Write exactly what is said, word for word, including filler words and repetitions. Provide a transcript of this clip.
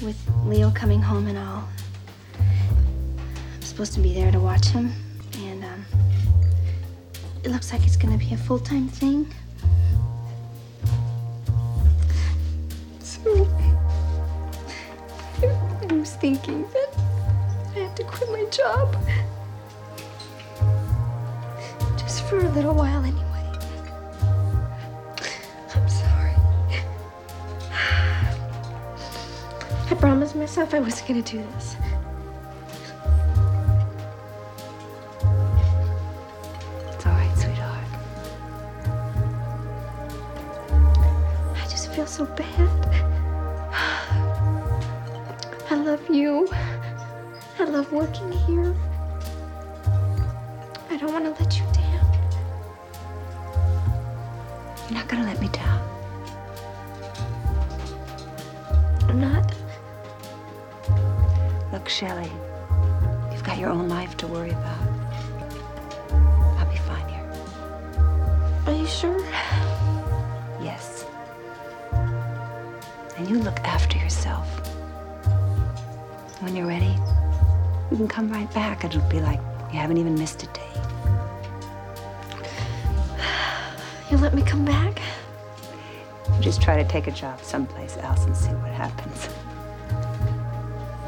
with Leo coming home and all. I'm supposed to be there to watch him, and um, it looks like it's gonna be a full-time thing. So I was thinking that I have to quit my job. Just for a little while anyway. I'm sorry. I promised myself I wasn't gonna do this. It's all right, sweetheart. I just feel so bad. I love you. I love working here. I don't want to let you down. You're not gonna let me down. I'm not. Look, Shelley, you've got your own life to worry about. I'll be fine here. Are you sure? Yes. And you look after yourself. When you're ready, you can come right back. It'll be like you haven't even missed a day. You'll let me come back? You just try to take a job someplace else and see what happens.